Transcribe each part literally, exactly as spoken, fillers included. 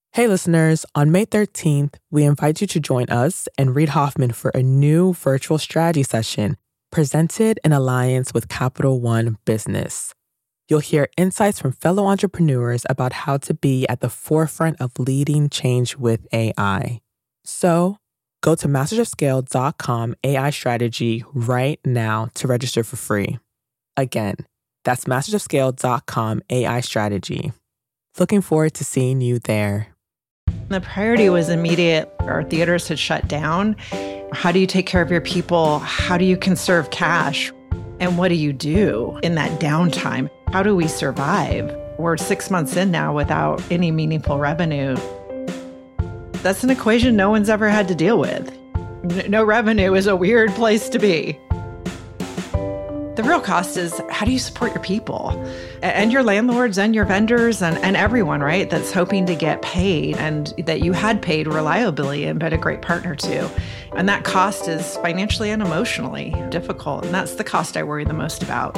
Hey listeners, on May thirteenth, we invite you to join us and Reid Hoffman for a new virtual strategy session presented in alliance with Capital One Business. You'll hear insights from fellow entrepreneurs about how to be at the forefront of leading change with A I. So, go to masters of scale dot com A I strategy right now to register for free. Again, that's masters of scale dot com A I strategy. Looking forward to seeing you there. The priority was immediate. Our theaters had shut down. How do you take care of your people? How do you conserve cash? And what do you do in that downtime? How do we survive? We're six months in now without any meaningful revenue. That's an equation no one's ever had to deal with. No revenue is a weird place to be. The real cost is, how do you support your people and your landlords and your vendors and, and everyone, right, that's hoping to get paid and that you had paid reliably and been a great partner to. And that cost is financially and emotionally difficult. And that's the cost I worry the most about.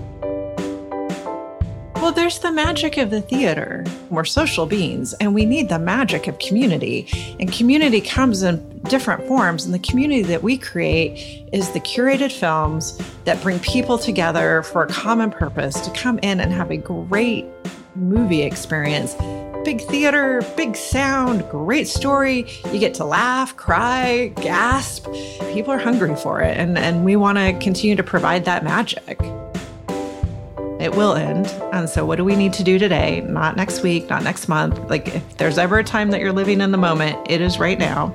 Well, there's the magic of the theater. We're social beings, and we need the magic of community. And community comes in different forms. And the community that we create is the curated films that bring people together for a common purpose to come in and have a great movie experience. Big theater, big sound, great story. You get to laugh, cry, gasp. People are hungry for it. And, and we want to continue to provide that magic. It will end. And so what do we need to do today? Not next week, not next month. Like, if there's ever a time that you're living in the moment, it is right now.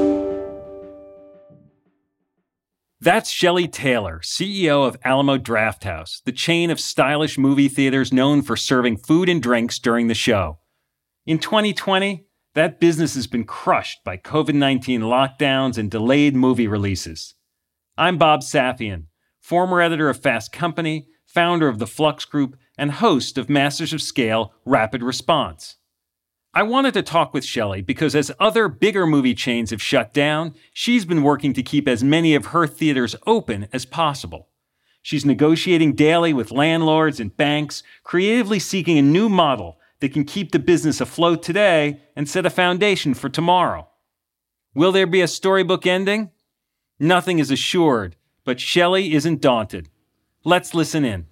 That's Shelley Taylor, C E O of Alamo Drafthouse, the chain of stylish movie theaters known for serving food and drinks during the show. In twenty twenty, that business has been crushed by covid nineteen lockdowns and delayed movie releases. I'm Bob Safian, former editor of Fast Company, founder of the Flux Group, and host of Masters of Scale Rapid Response. I wanted to talk with Shelley because as other bigger movie chains have shut down, she's been working to keep as many of her theaters open as possible. She's negotiating daily with landlords and banks, creatively seeking a new model that can keep the business afloat today and set a foundation for tomorrow. Will there be a storybook ending? Nothing is assured, but Shelley isn't daunted. Let's listen in.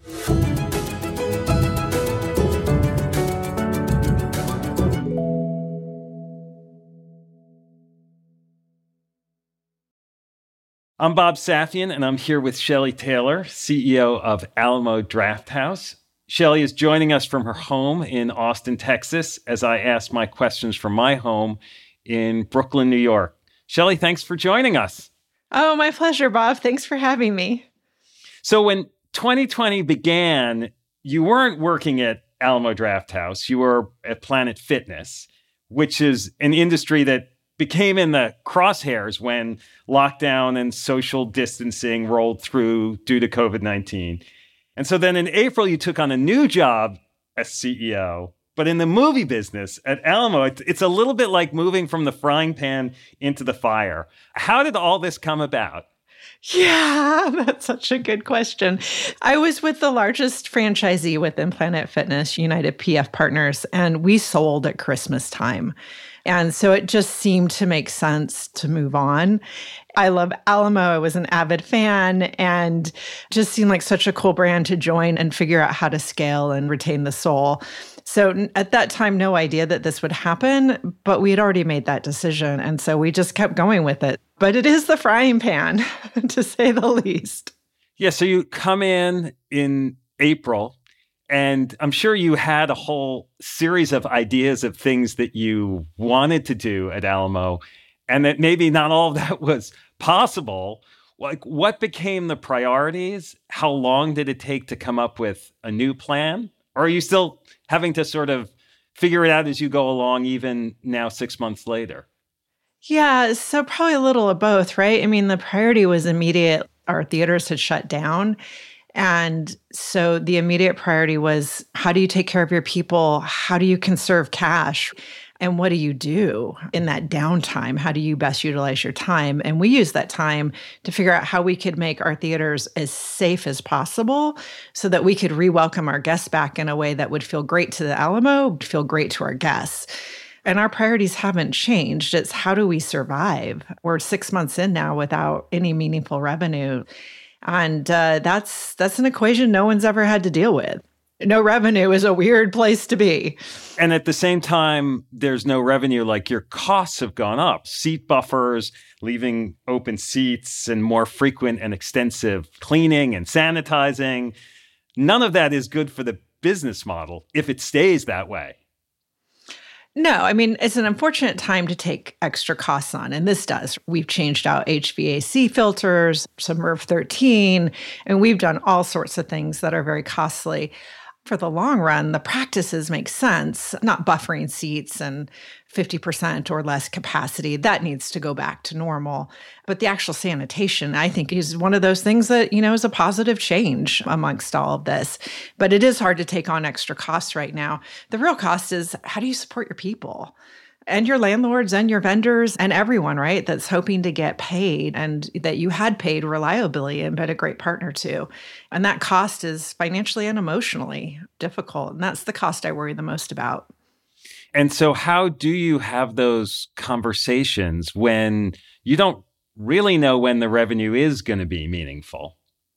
I'm Bob Safian, and I'm here with Shelley Taylor, C E O of Alamo Drafthouse. Shelley is joining us from her home in Austin, Texas, as I ask my questions from my home in Brooklyn, New York. Shelley, thanks for joining us. Oh, my pleasure, Bob. Thanks for having me. So when twenty twenty began, you weren't working at Alamo Drafthouse. You were at Planet Fitness, which is an industry that became in the crosshairs when lockdown and social distancing rolled through due to covid nineteen. And so then in April, you took on a new job as C E O. But in the movie business at Alamo, it's a little bit like moving from the frying pan into the fire. How did all this come about? Yeah, that's such a good question. I was with the largest franchisee within Planet Fitness, United P F Partners, and we sold at Christmas time. And so it just seemed to make sense to move on. I love Alamo. I was an avid fan and just seemed like such a cool brand to join and figure out how to scale and retain the soul. So at that time, no idea that this would happen, but we had already made that decision. And so we just kept going with it. But it is the frying pan, to say the least. Yeah, so you come in in April, and I'm sure you had a whole series of ideas of things that you wanted to do at Alamo, and that maybe not all of that was possible. Like, what became the priorities? How long did it take to come up with a new plan? Or are you still having to sort of figure it out as you go along, even now six months later? Yeah, so probably a little of both, right? I mean, the priority was immediate. Our theaters had shut down. And so the immediate priority was, how do you take care of your people? How do you conserve cash? And what do you do in that downtime? How do you best utilize your time? And we used that time to figure out how we could make our theaters as safe as possible so that we could re-welcome our guests back in a way that would feel great to the Alamo, feel great to our guests. And our priorities haven't changed. It's how do we survive? We're six months in now without any meaningful revenue. And uh, that's that's an equation no one's ever had to deal with. No revenue is a weird place to be. And at the same time, there's no revenue, like your costs have gone up. Seat buffers, leaving open seats, and more frequent and extensive cleaning and sanitizing. None of that is good for the business model if it stays that way. No, I mean, it's an unfortunate time to take extra costs on, and this does. We've changed out H V A C filters, some MERV thirteen, and we've done all sorts of things that are very costly. For the long run, the practices make sense, not buffering seats and fifty percent or less capacity. That needs to go back to normal. But the actual sanitation, I think, is one of those things that, you know, is a positive change amongst all of this. But it is hard to take on extra costs right now. The real cost is, how do you support your people? And your landlords and your vendors and everyone, right, that's hoping to get paid and that you had paid reliably and been a great partner to. And that cost is financially and emotionally difficult. And that's the cost I worry the most about. And so how do you have those conversations when you don't really know when the revenue is going to be meaningful?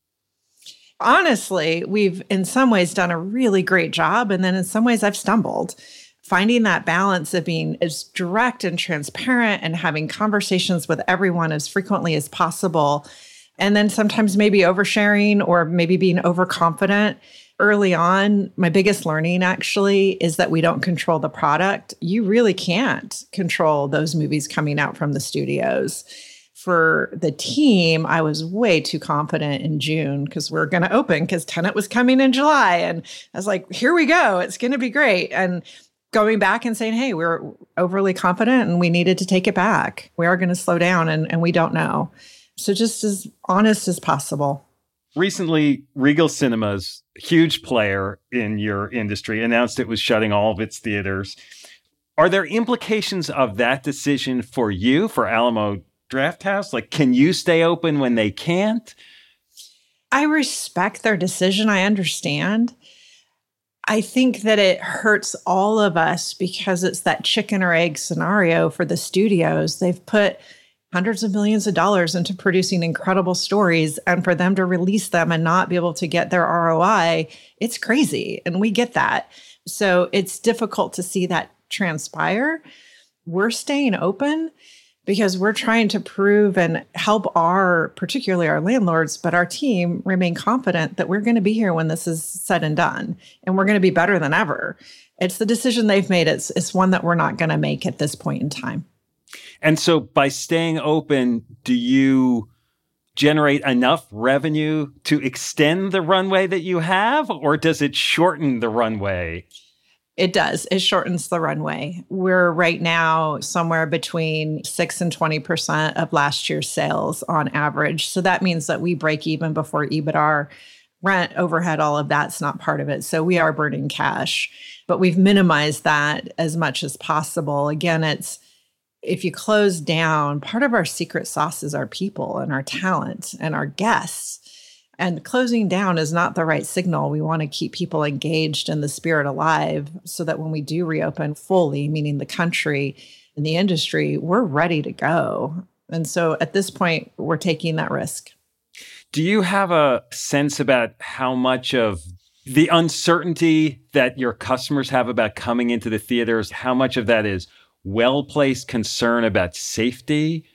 Honestly, we've in some ways done a really great job. And then in some ways I've stumbled. Finding that balance of being as direct and transparent and having conversations with everyone as frequently as possible. And then sometimes maybe oversharing or maybe being overconfident. Early on, my biggest learning actually is that we don't control the product. You really can't control those movies coming out from the studios. For the team, I was way too confident in June because we we're going to open because Tenet was coming in July. And I was like, here we go. It's going to be great. And going back and saying, hey, we we're overly confident and we needed to take it back. We are going to slow down and, and we don't know. So just as honest as possible. Recently, Regal Cinemas, huge player in your industry, announced it was shutting all of its theaters. Are there implications of that decision for you, for Alamo Drafthouse? Like, can you stay open when they can't? I respect their decision. I understand. I think that it hurts all of us because it's that chicken or egg scenario for the studios. They've put hundreds of millions of dollars into producing incredible stories, and for them to release them and not be able to get their R O I, it's crazy. And we get that. So it's difficult to see that transpire. We're staying open because we're trying to prove and help our, particularly our landlords, but our team remain confident that we're going to be here when this is said and done, and we're going to be better than ever. It's the decision they've made. It's, it's one that we're not going to make at this point in time. And so by staying open, do you generate enough revenue to extend the runway that you have, or does it shorten the runway? It does. It shortens the runway. We're right now somewhere between six and twenty percent of last year's sales on average. So that means that we break even before EBITDA. Rent, overhead, all of that's not part of it. So we are burning cash, but we've minimized that as much as possible. Again, it's if you close down, part of our secret sauce is our people and our talent and our guests. And closing down is not the right signal. We want to keep people engaged and the spirit alive so that when we do reopen fully, meaning the country and the industry, we're ready to go. And so at this point, we're taking that risk. Do you have a sense about how much of the uncertainty that your customers have about coming into the theaters, how much of that is well-placed concern about safety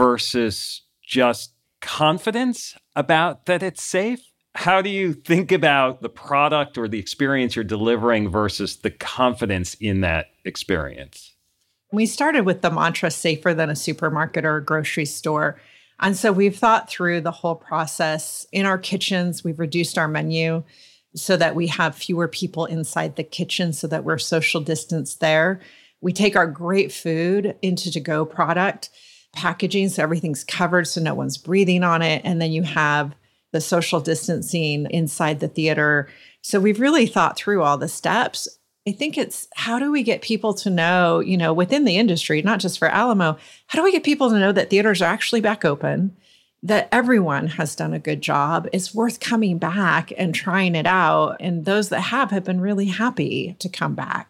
versus just confidence about that it's safe? How do you think about the product or the experience you're delivering versus the confidence in that experience? We started with the mantra, safer than a supermarket or a grocery store. And so we've thought through the whole process. In our kitchens, we've reduced our menu so that we have fewer people inside the kitchen so that we're social distanced there. We take our great food into to-go product packaging, so everything's covered so no one's breathing on it. And then you have the social distancing inside the theater. So we've really thought through all the steps. I think it's how do we get people to know, you know, within the industry, not just for Alamo, how do we get people to know that theaters are actually back open, that everyone has done a good job, it's worth coming back and trying it out. And those that have have been really happy to come back.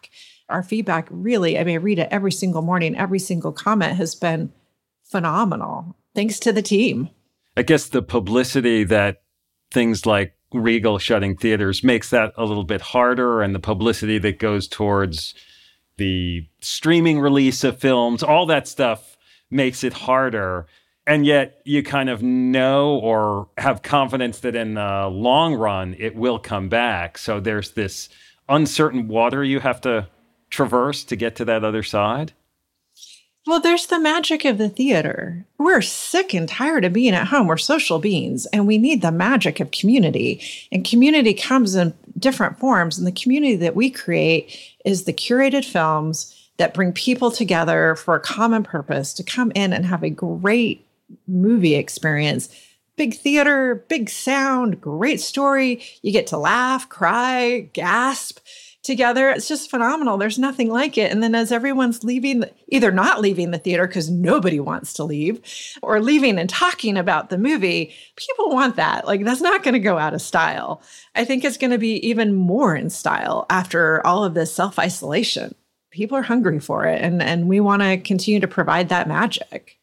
our feedback really, I mean, I read it every single morning, every single comment has been phenomenal. Thanks to the team. I guess the publicity that things like Regal shutting theaters makes that a little bit harder, and the publicity that goes towards the streaming release of films, all that stuff makes it harder. And yet you kind of know or have confidence that in the long run, it will come back. So there's this uncertain water you have to traverse to get to that other side. Well, there's the magic of the theater. We're sick and tired of being at home. We're social beings, and we need the magic of community. And community comes in different forms. And the community that we create is the curated films that bring people together for a common purpose to come in and have a great movie experience. Big theater, big sound, great story. You get to laugh, cry, gasp together. It's just phenomenal. There's nothing like it. And then as everyone's leaving, either not leaving the theater because nobody wants to leave, or leaving and talking about the movie, people want that. Like, that's not going to go out of style. I think it's going to be even more in style after all of this self-isolation. People are hungry for it, and, and we want to continue to provide that magic.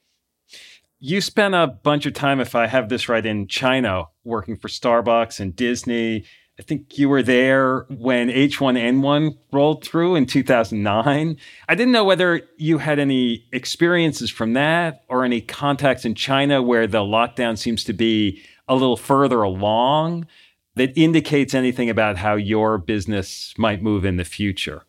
You spent a bunch of time, if I have this right, in China, working for Starbucks and Disney. I think you were there when H one N one rolled through in two thousand nine. I didn't know whether you had any experiences from that or any contacts in China where the lockdown seems to be a little further along that indicates anything about how your business might move in the future.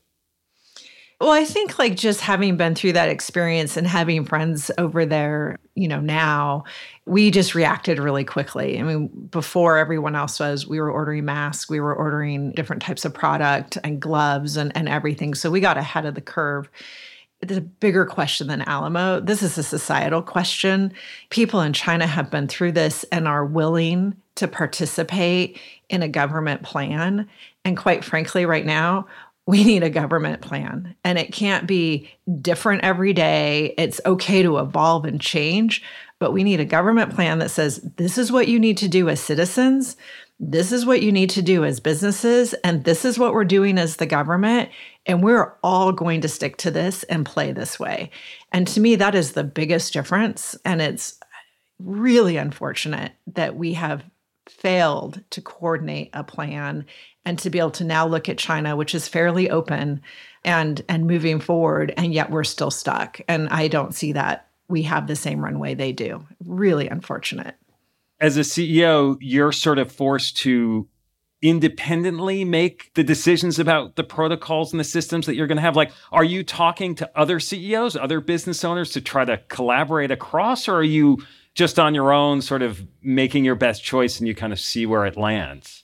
Well, I think like just having been through that experience and having friends over there, you know, now, we just reacted really quickly. I mean, before everyone else was, we were ordering masks, we were ordering different types of product and gloves and, and everything. So we got ahead of the curve. It's a bigger question than Alamo. This is a societal question. People in China have been through this and are willing to participate in a government plan. And quite frankly, right now, we need a government plan, and it can't be different every day. It's okay to evolve and change, but we need a government plan that says, this is what you need to do as citizens. This is what you need to do as businesses. And this is what we're doing as the government. And we're all going to stick to this and play this way. And to me, that is the biggest difference. And it's really unfortunate that we have failed to coordinate a plan and to be able to now look at China, which is fairly open and and moving forward, and yet we're still stuck. And I don't see that we have the same runway they do. Really unfortunate. As a C E O, you're sort of forced to independently make the decisions about the protocols and the systems that you're going to have. Like, are you talking to other C E Os, other business owners to try to collaborate across, or are you just on your own sort of making your best choice and you kind of see where it lands?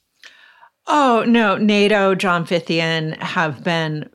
Oh, no. NATO, John Fithian have been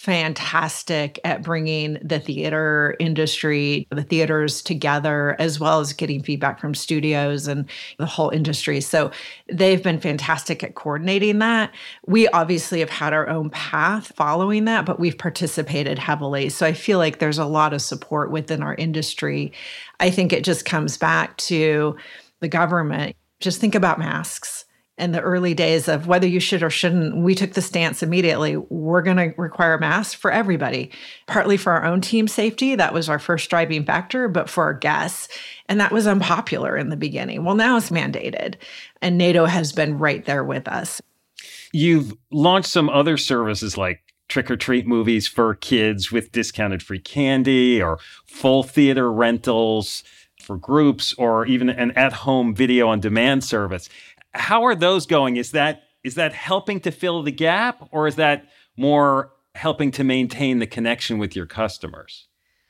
fantastic at bringing the theater industry, the theaters together, as well as getting feedback from studios and the whole industry. So they've been fantastic at coordinating that. We obviously have had our own path following that, but we've participated heavily. So I feel like there's a lot of support within our industry. I think it just comes back to the government. Just think about masks. In the early days of whether you should or shouldn't, we took the stance immediately. We're going to require masks for everybody, partly for our own team safety. That was our first driving factor, but for our guests. And that was unpopular in the beginning. Well, now it's mandated, and NATO has been right there with us. You've launched some other services like trick-or-treat movies for kids with discounted free candy, or full theater rentals for groups, or even an at-home video on demand service. How are those going? Is that is that helping to fill the gap, or is that more helping to maintain the connection with your customers?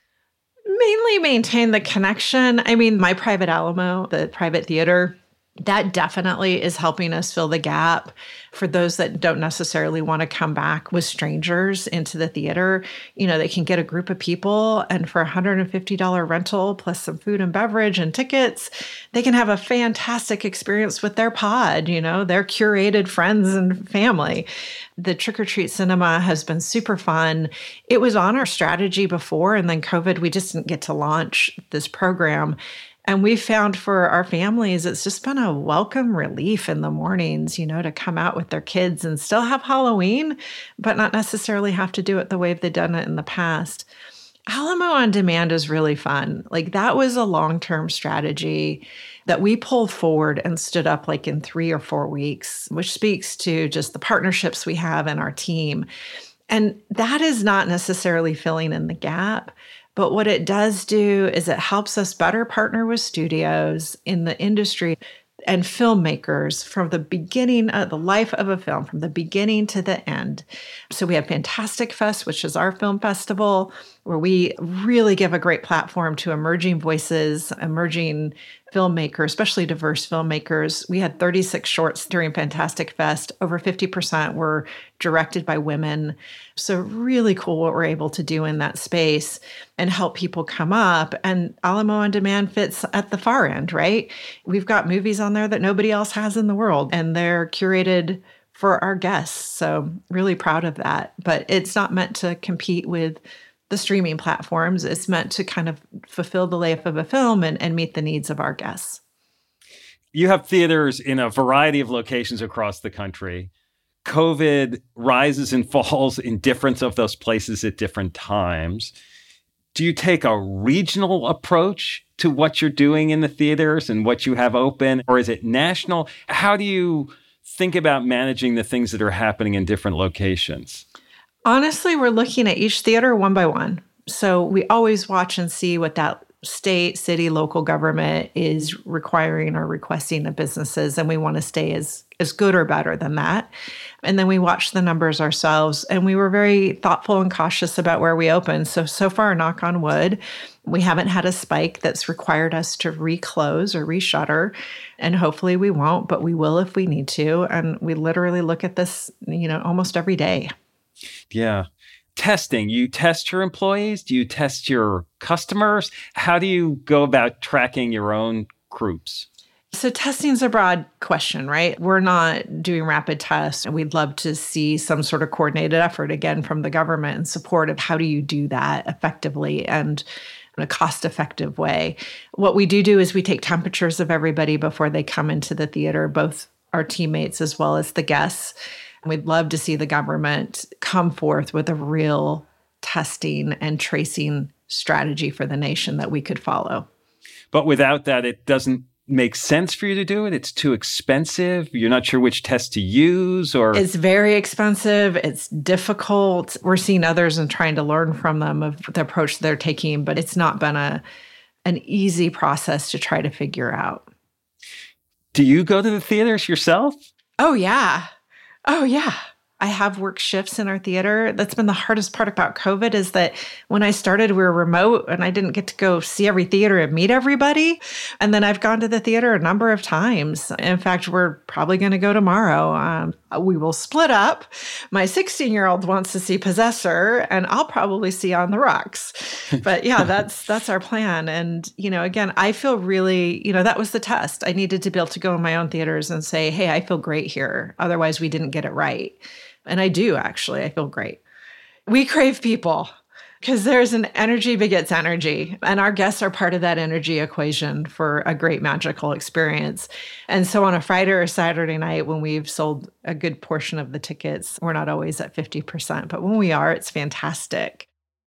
Mainly maintain the connection. I mean, my private Alamo, the private theater, that definitely is helping us fill the gap for those that don't necessarily want to come back with strangers into the theater. You know, they can get a group of people, and for a one hundred fifty dollars rental plus some food and beverage and tickets, they can have a fantastic experience with their pod, you know, their curated friends and family. The trick-or-treat cinema has been super fun. It was on our strategy before, and then COVID, we just didn't get to launch this program. And we found for our families, it's just been a welcome relief in the mornings, you know, to come out with their kids and still have Halloween, but not necessarily have to do it the way they've done it in the past. Alamo On Demand is really fun. Like that was a long-term strategy that we pulled forward and stood up like in three or four weeks, which speaks to just the partnerships we have in our team. And that is not necessarily filling in the gap. But what it does do is it helps us better partner with studios in the industry and filmmakers from the beginning of the life of a film, from the beginning to the end. So we have Fantastic Fest, which is our film festival, where we really give a great platform to emerging voices, emerging filmmakers, especially diverse filmmakers. We had thirty-six shorts during Fantastic Fest. Over fifty percent were directed by women. So really cool what we're able to do in that space and help people come up. And Alamo On Demand fits at the far end, right? We've got movies on there that nobody else has in the world, and they're curated for our guests. So really proud of that. But it's not meant to compete with the streaming platforms. It's meant to kind of fulfill the life of a film and, and meet the needs of our guests. You have theaters in a variety of locations across the country. COVID rises and falls in different of those places at different times. Do you take a regional approach to what you're doing in the theaters and what you have open, or is it national? How do you think about managing the things that are happening in different locations? Honestly, we're looking at each theater one by one. So we always watch and see what that state, city, local government is requiring or requesting of businesses. And we want to stay as, as good or better than that. And then we watch the numbers ourselves. And we were very thoughtful and cautious about where we open. So, so far, knock on wood, we haven't had a spike that's required us to reclose or reshutter. And hopefully we won't, but we will if we need to. And we literally look at this, you know, almost every day. Yeah. Testing. You test your employees? Do you test your customers? How do you go about tracking your own groups? So testing is a broad question, right? We're not doing rapid tests, and we'd love to see some sort of coordinated effort again from the government in support of how do you do that effectively and in a cost-effective way. What we do do is we take temperatures of everybody before they come into the theater, both our teammates as well as the guests. We'd love to see the government come forth with a real testing and tracing strategy for the nation that we could follow. But without that, it doesn't make sense for you to do it? It's too expensive? You're not sure which test to use? Or It's very expensive. It's difficult. We're seeing others and trying to learn from them of the approach they're taking, but it's not been a an easy process to try to figure out. Do you go to the theaters yourself? Oh, yeah. Oh, yeah. I have worked shifts in our theater. That's been the hardest part about COVID is that when I started, we were remote and I didn't get to go see every theater and meet everybody. And then I've gone to the theater a number of times. In fact, we're probably going to go tomorrow. Um, we will split up. My sixteen-year-old wants to see Possessor, and I'll probably see On the Rocks. But yeah, that's that's our plan. And, you know, again, I feel really, you know, that was the test. I needed to be able to go in my own theaters and say, hey, I feel great here. Otherwise, we didn't get it right. And I do, actually. I feel great. We crave people because there's an energy begets energy. And our guests are part of that energy equation for a great magical experience. And so on a Friday or Saturday night, when we've sold a good portion of the tickets, we're not always at fifty percent. But when we are, it's fantastic.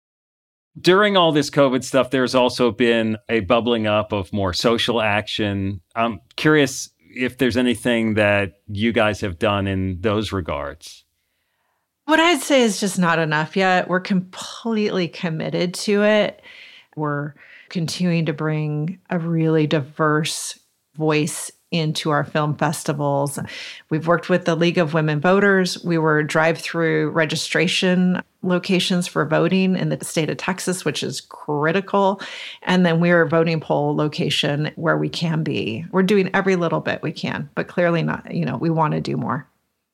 During all this COVID stuff, there's also been a bubbling up of more social action. I'm curious if there's anything that you guys have done in those regards. What I'd say is just not enough yet. We're completely committed to it. We're continuing to bring a really diverse voice into our film festivals. We've worked with the League of Women Voters. We were drive-through registration locations for voting in the state of Texas, which is critical. And then we're a voting poll location where we can be. We're doing every little bit we can, but clearly not, you know, we want to do more.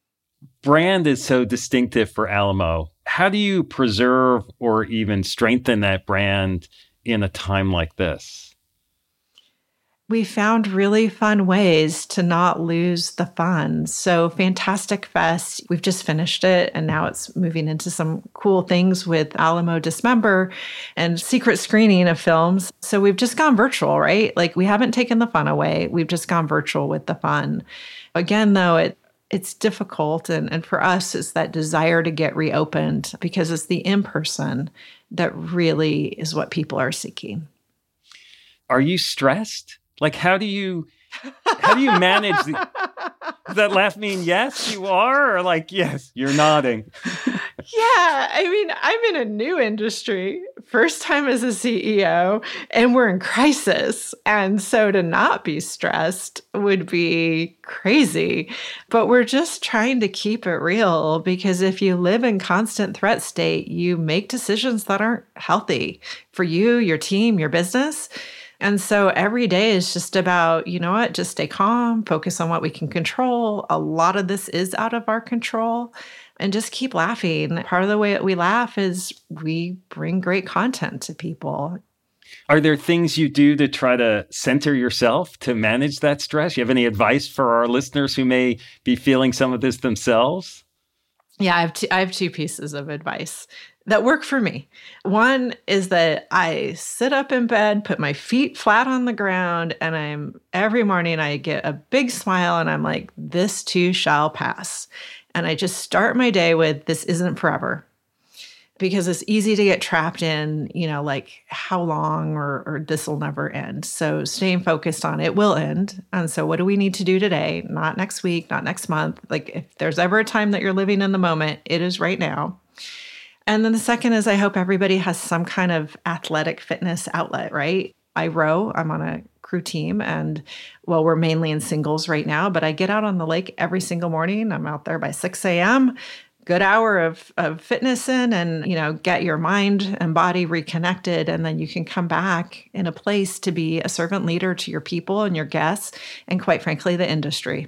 Brand is so distinctive for Alamo. How do you preserve or even strengthen that brand in a time like this? We found really fun ways to not lose the fun. So Fantastic Fest, we've just finished it, and now it's moving into some cool things with Alamo Dismember and secret screening of films. So we've just gone virtual, right? Like we haven't taken the fun away. We've just gone virtual with the fun. Again, though, it it's difficult. And, and for us, it's that desire to get reopened because it's the in-person that really is what people are seeking. Are you stressed? Like, how do you, how do you manage the, does that laugh mean yes, you are? Or like, yes, you're nodding. Yeah. I mean, I'm in a new industry, first time as a C E O, and we're in crisis. And so to not be stressed would be crazy. But we're just trying to keep it real because if you live in constant threat state, you make decisions that aren't healthy for you, your team, your business. And so every day is just about, you know what, just stay calm, focus on what we can control. A lot of this is out of our control, and just keep laughing. Part of the way that we laugh is we bring great content to people. Are there things you do to try to center yourself to manage that stress? You have any advice for our listeners who may be feeling some of this themselves? Yeah, I have two, I have two pieces of advice that work for me. One is that I sit up in bed, put my feet flat on the ground, and I'm every morning I get a big smile and I'm like, this too shall pass. And I just start my day with, this isn't forever. Because it's easy to get trapped in, you know, like how long or, or this will never end. So staying focused on it will end. And so what do we need to do today? Not next week, not next month. Like if there's ever a time that you're living in the moment, it is right now. And then the second is I hope everybody has some kind of athletic fitness outlet, right? I row, I'm on a crew team, and well, we're mainly in singles right now, but I get out on the lake every single morning. I'm out there by six a.m., good hour of, of fitness in, and, you know, get your mind and body reconnected. And then you can come back in a place to be a servant leader to your people and your guests, and quite frankly, the industry.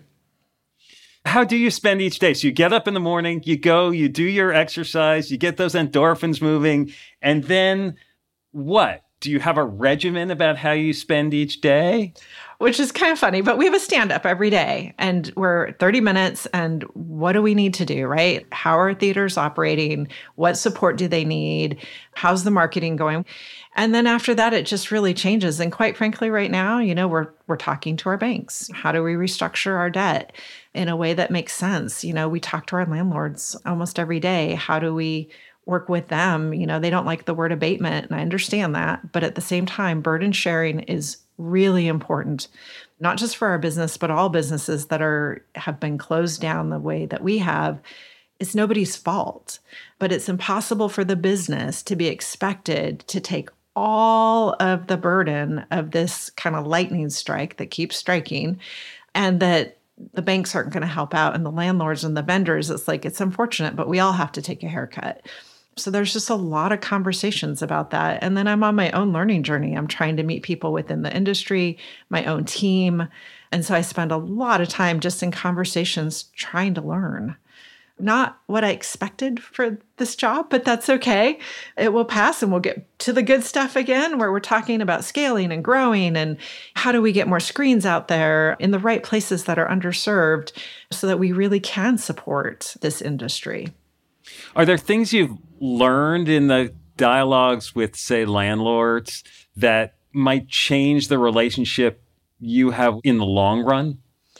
How do you spend each day? So you get up in the morning, you go, you do your exercise, you get those endorphins moving, and then what? Do you have a regimen about how you spend each day? Which is kind of funny, but we have a stand-up every day, and we're thirty minutes, and what do we need to do, right? How are theaters operating? What support do they need? How's the marketing going? And then after that, it just really changes. And quite frankly, right now, you know, we're we're talking to our banks. How do we restructure our debt in a way that makes sense? You know, we talk to our landlords almost every day. How do we work with them? You know, they don't like the word abatement, and I understand that. But at the same time, burden sharing is really important, not just for our business, but all businesses that are have been closed down the way that we have. It's nobody's fault, but it's impossible for the business to be expected to take all of the burden of this kind of lightning strike that keeps striking, and that the banks aren't going to help out, and the landlords and the vendors. It's like, it's unfortunate, but we all have to take a haircut. So there's just a lot of conversations about that. And then I'm on my own learning journey. I'm trying to meet people within the industry, my own team. And so I spend a lot of time just in conversations trying to learn. Not what I expected for this job, but that's okay. It will pass, and we'll get to the good stuff again, where we're talking about scaling and growing and how do we get more screens out there in the right places that are underserved so that we really can support this industry. Are there things you've learned in the dialogues with, say, landlords that might change the relationship you have in the long run?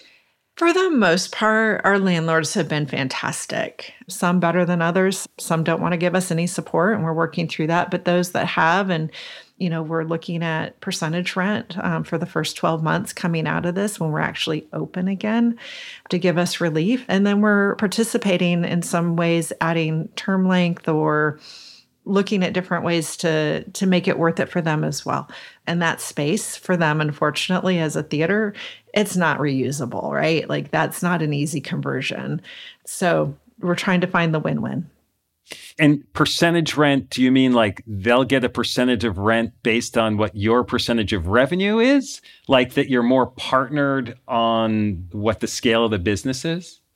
For the most part, our landlords have been fantastic. Some better than others. Some don't want to give us any support, and we're working through that. But those that have, and you know, we're looking at percentage rent um, for the first twelve months coming out of this when we're actually open again to give us relief. And then we're participating in some ways, adding term length or looking at different ways to to make it worth it for them as well. And that space for them, unfortunately, as a theater, it's not reusable, right? Like that's not an easy conversion. So we're trying to find the win-win. And percentage rent, do you mean like they'll get a percentage of rent based on what your percentage of revenue is? Like that you're more partnered on what the scale of the business is?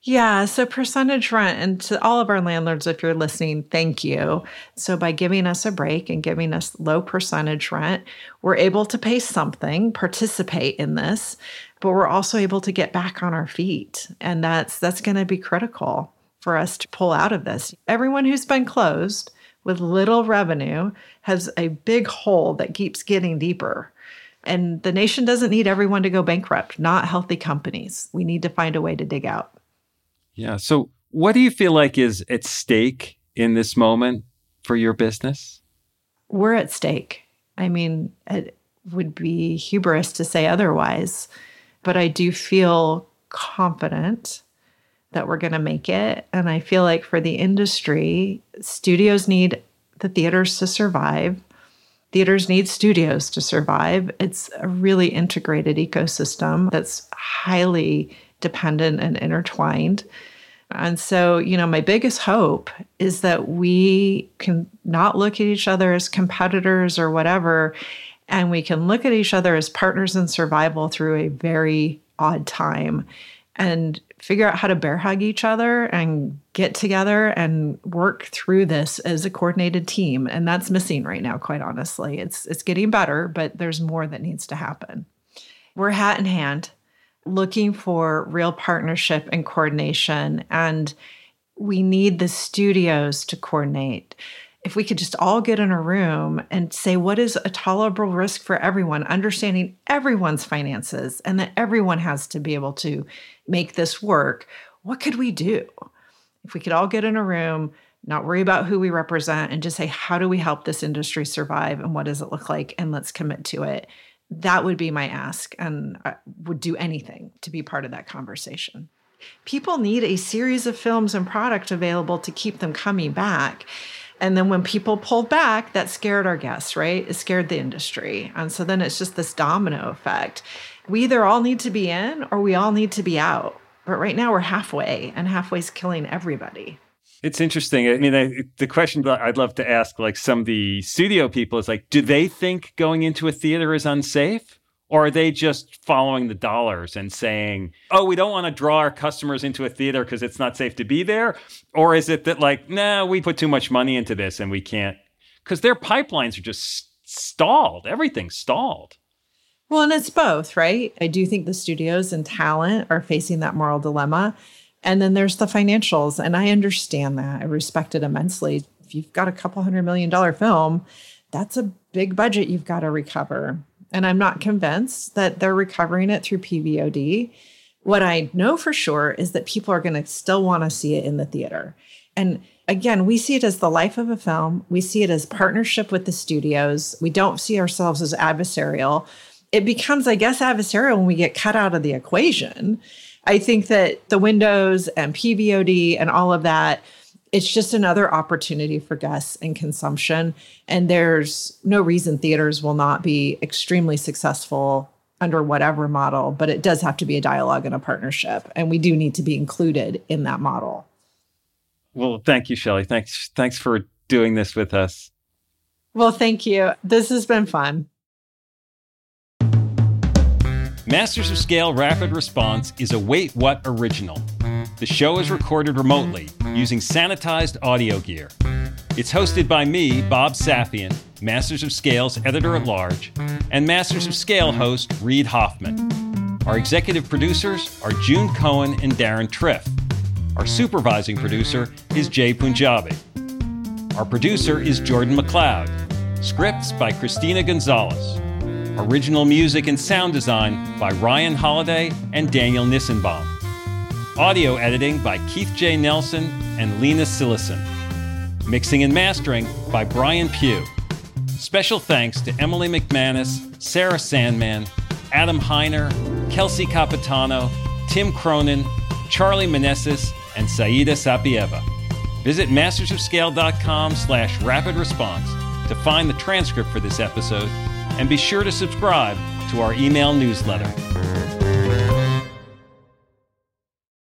Yeah, so percentage rent, and to all of our landlords, if you're listening, thank you. So by giving us a break and giving us low percentage rent, we're able to pay something, participate in this, but we're also able to get back on our feet. And that's that's going to be critical for us to pull out of this. Everyone who's been closed with little revenue has a big hole that keeps getting deeper. And the nation doesn't need everyone to go bankrupt, not healthy companies. We need to find a way to dig out. Yeah. So what do you feel like is at stake in this moment for your business? We're at stake. I mean, it would be hubris to say otherwise, but I do feel confident that we're going to make it. And I feel like for the industry, studios need the theaters to survive. Theaters need studios to survive. It's a really integrated ecosystem that's highly dependent and intertwined. And so, you know, my biggest hope is that we can not look at each other as competitors or whatever, and we can look at each other as partners in survival through a very odd time and figure out how to bear hug each other and get together and work through this as a coordinated team. And that's missing right now, quite honestly. It's it's getting better, but there's more that needs to happen. We're hat in hand, looking for real partnership and coordination. And we need the studios to coordinate. If we could just all get in a room and say, what is a tolerable risk for everyone, understanding everyone's finances and that everyone has to be able to make this work, what could we do? If we could all get in a room, not worry about who we represent, and just say, how do we help this industry survive and what does it look like? And let's commit to it. That would be my ask, and I would do anything to be part of that conversation. People need a series of films and product available to keep them coming back. And then when people pulled back, that scared our guests, right? It scared the industry. And so then it's just this domino effect. We either all need to be in or we all need to be out. But right now we're halfway, and halfway's killing everybody. It's interesting. I mean, I, the question that I'd love to ask, like some of the studio people, is like, do they think going into a theater is unsafe? Or are they just following the dollars and saying, oh, we don't want to draw our customers into a theater because it's not safe to be there? Or is it that like, nah, we put too much money into this and we can't, because their pipelines are just stalled. Everything's stalled. Well, and it's both, right? I do think the studios and talent are facing that moral dilemma. And then there's the financials. And I understand that. I respect it immensely. If you've got a couple hundred million dollar film, that's a big budget you've got to recover. And I'm not convinced that they're recovering it through P V O D. What I know for sure is that people are going to still want to see it in the theater. And again, we see it as the life of a film. We see it as partnership with the studios. We don't see ourselves as adversarial. It becomes, I guess, adversarial when we get cut out of the equation. I think that the windows and P V O D and all of that, it's just another opportunity for guests and consumption. And there's no reason theaters will not be extremely successful under whatever model, but it does have to be a dialogue and a partnership. And we do need to be included in that model. Well, thank you, Shelley. Thanks, thanks for doing this with us. Well, thank you. This has been fun. Masters of Scale Rapid Response is a Wait What original. The show is recorded remotely using sanitized audio gear. It's hosted by me, Bob Safian, Masters of Scale's editor-at-large, and Masters of Scale host Reid Hoffman. Our executive producers are June Cohen and Darren Triff. Our supervising producer is Jay Punjabi. Our producer is Jordan McLeod. Scripts by Christina Gonzalez. Original music and sound design by Ryan Holiday and Daniel Nissenbaum. Audio editing by Keith J. Nelson and Lena Sillison. Mixing and mastering by Brian Pugh. Special thanks to Emily McManus, Sarah Sandman, Adam Heiner, Kelsey Capitano, Tim Cronin, Charlie Meneses, and Saida Sapieva. Visit mastersofscale.com slash rapid response to find the transcript for this episode, and be sure to subscribe to our email newsletter.